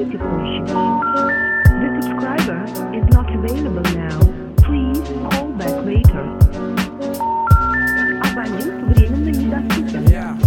Перезвоните позже. The subscriber is not available now. Please call back later. Абонент временно недоступен.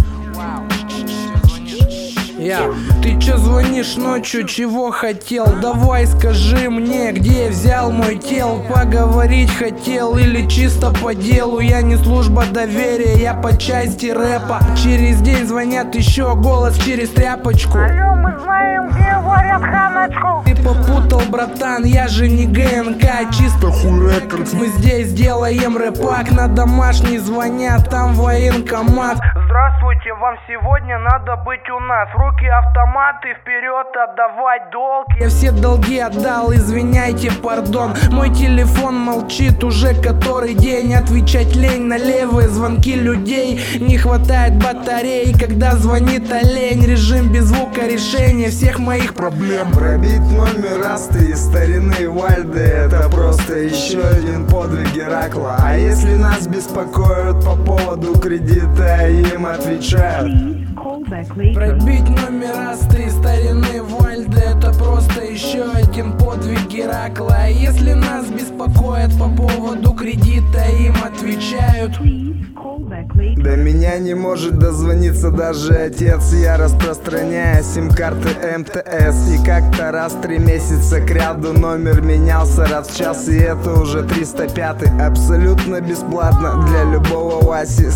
Ты чё звонишь ночью, чего хотел? Давай скажи мне, где взял мой тел? Поговорить хотел или чисто по делу? Я не служба доверия, я по части рэпа. Через день звонят еще, голос через тряпочку. Алло, мы знаем, где варят ханочку. Ты попутал, братан, я же не ГНК, чисто хуй рекордс. Мы здесь делаем рэпак, на домашний звонят, там военкомат. Здравствуйте, вам сегодня надо быть у нас. В руки автоматы, вперед отдавать долг. Я все долги отдал, извиняйте, пардон. Мой телефон молчит уже который день. Отвечать лень на левые звонки людей. Не хватает батареи, когда звонит олень. Режим без звука, решение всех моих проблем. Пробить номер Асты из старины Вальды — это просто еще один подвиг Геракла. А если нас беспокоят по поводу кредита, им отвечают: Please call back later. Пробить номер Асты из старины Вальды — это просто еще один подвиг Геракла. А если нас беспокоят по поводу кредита, им отвечают: Please call back later. до меня не может дозвониться даже отец. Я распространяю сим-карты МТС. И как-то раз 3 месяца кряду номер менялся раз в час. И это уже 305-й. Абсолютно бесплатно для любого Васи.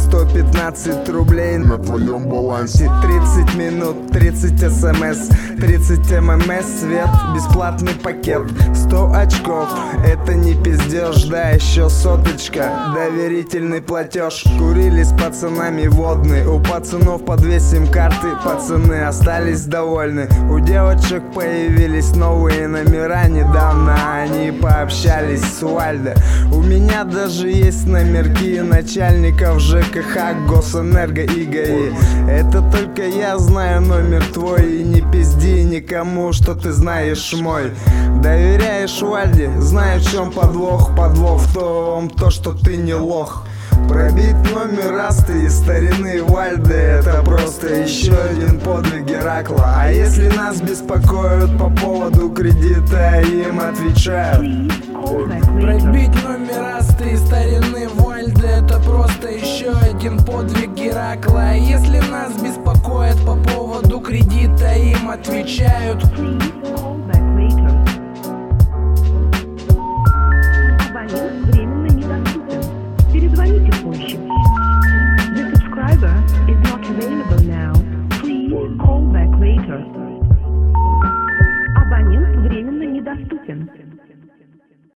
115 рублей на твоем балансе. 30 минут, 30 смс, 30 ммс, свет, бесплатный пакет. 100 очков, это не пиздеж, да еще соточка, доверительный платеж. Курили с пацанами водный, у пацанов по 2 сим-карты, пацаны остались довольны. У девочек появились новые номера недавно, они пообщались с Вальдо. У меня даже есть номерки начальников ЖКХ, Госэнерго и ГАИ. Это только я знаю номер твой, и не пизди никому, что ты знаешь мой. Доверяешь Вальде, знаю, в чем подвох. Подвох в том, что ты не лох. Пробить номер Асты из старины Вальды — это просто еще один подвиг Геракла. А если нас беспокоят по поводу кредита, им отвечают: Please call back later. Пробить номер Асты из старины Вальды — это просто еще один подвиг Геракла. А если нас беспокоят по поводу кредита, им отвечают: Please call back later. Абонент временно недоступен. Перезвоните позже. The subscriber is not available now. Please call back later.